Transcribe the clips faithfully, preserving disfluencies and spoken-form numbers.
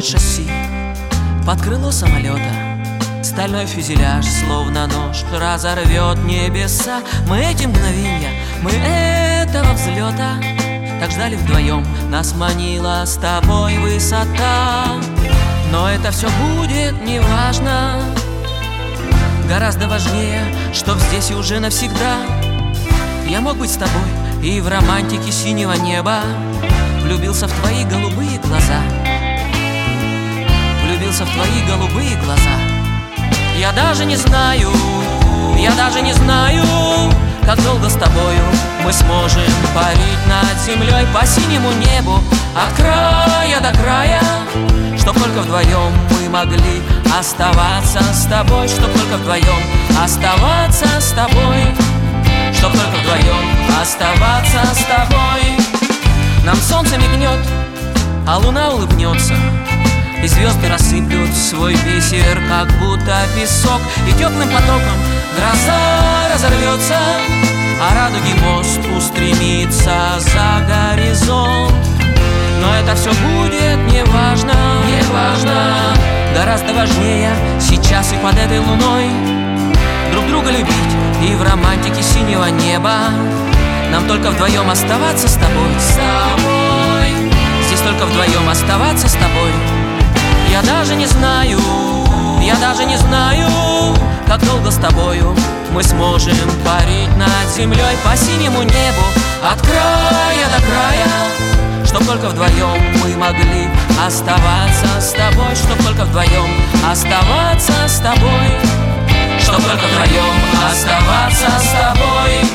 подходит шасси под крыло самолета. Стальной фюзеляж, словно нож, разорвет небеса. Мы эти мгновенья, мы этого взлета так ждали вдвоем, нас манила с тобой высота. Но это все будет неважно, гораздо важнее, чтоб здесь и уже навсегда я мог быть с тобой и в романтике синего неба влюбился в твои голубые глаза. Влюбился в твои голубые глаза. Я даже не знаю, я даже не знаю, как долго с тобою мы сможем парить над землей по синему небу от края до края, чтоб только вдвоем мы могли оставаться с тобой, чтоб только вдвоем оставаться с тобой, чтоб только вдвоем оставаться с тобой. Нам солнце мигнет, а луна улыбнется, и звезды рассыплют свой бисер, как будто песок, и теплым потоком гроза разорвется, а радуги мост устремится за горизонт. Но это все будет неважно, неважно, гораздо важнее сейчас и под этой луной друг друга любить и в романтике синего неба нам только вдвоем оставаться с тобой, с тобой. Здесь только вдвоем оставаться с тобой. Я даже не знаю, я даже не знаю, как долго с тобою мы сможем парить над землей по синему небу от края до края, чтоб только вдвоем мы могли оставаться с тобой, чтоб только вдвоем оставаться с тобой, чтоб только вдвоем оставаться с тобой.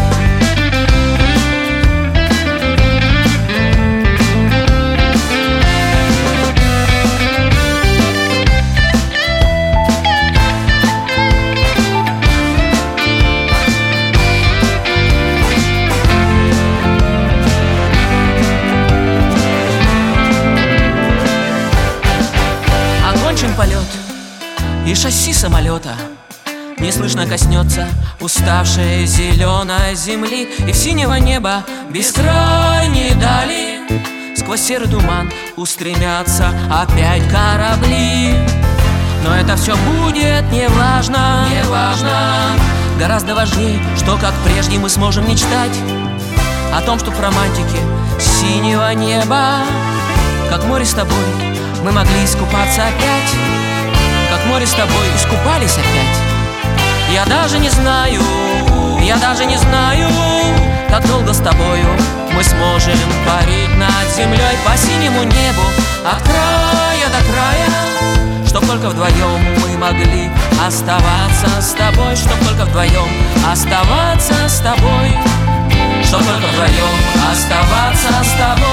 Полет, и шасси самолета неслышно коснется уставшей зеленой земли, и в синего неба бескрайней дали сквозь серый туман устремятся опять корабли. Но это все будет неважно, неважно, гораздо важнее, что как прежде мы сможем мечтать о том, что в романтике синего неба, как море с тобой, мы могли искупаться опять, как море с тобой искупались опять. Я даже не знаю, я даже не знаю, как долго с тобою мы сможем парить над землей по синему небу от края до края, чтоб только вдвоем мы могли оставаться с тобой, чтоб только вдвоем оставаться с тобой, чтоб только вдвоем оставаться с тобой.